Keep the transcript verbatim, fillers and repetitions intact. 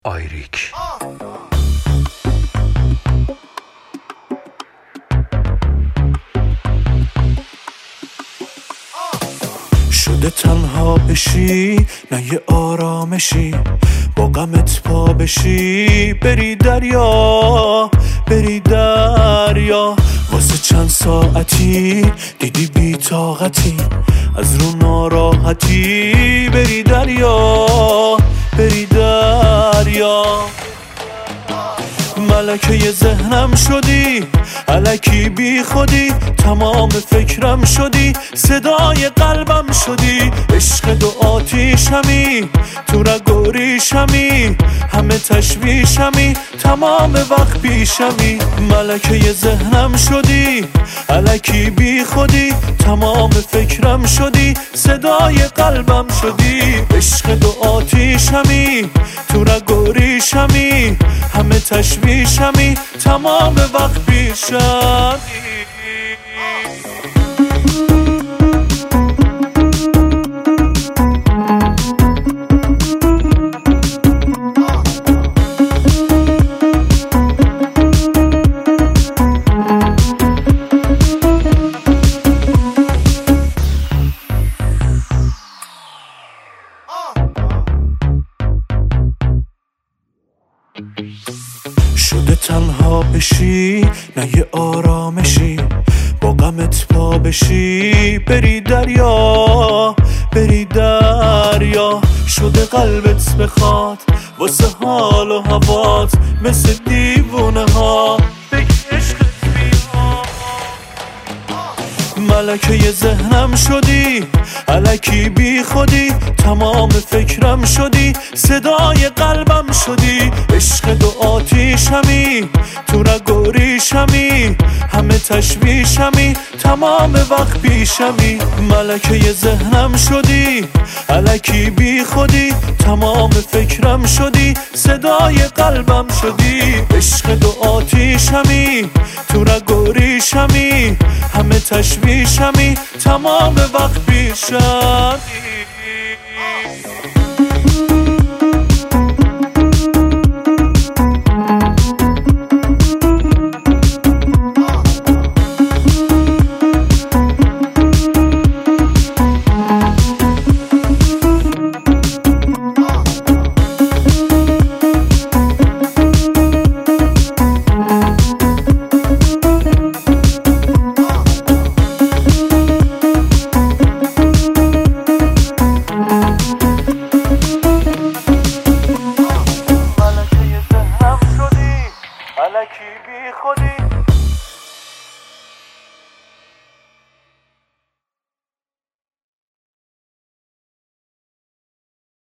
آیریک. شده تنها بشی نه یه آرامشی، با غمت پا بشی بری دریا بری دریا. واسه چند ساعتی دیدی بی طاقتی، از رو ناراحتی بری دریا بری دریا. ملکه ذهنم شدی الکی بی خودی، تمام فکرم شدی صدای قلبم شدی. عشق دو آتیشمی تو رگ و ریشمی، همه تشویشمی تمام وقت پیشمی. ملکه ذهنم شدی الکی بی خودی، تمام فکرم شدی صدای قلبم شدی. عشق دو آتیشمی تو رگ و ریشمی، همه تشویشمی تمام وقت پیشمی. شده تنها بشی نه یه آرامشی، با غمت پا بشی بری دریا بری دریا. شده قلبت بخواد واسه حال و هوات، مثل دیوونه ها بگی عشقت بی‌ها. ملکه ذهنم شدی الکی بی خودی، تمام فکرم شدی صدای قلبم شدی. عشق دو آتیشمی تو رگ و ریشمی، همه تشویشمی تمام وقت پیشمی. ملکه ذهنم شدی الکی بی خودی، تمام فکرم شدی صدای قلبم شدی. عشق دو آتیشمی تو رگ و ریشمی، همه تشویشمی تمام وقت پیشمی. الکی بی خودی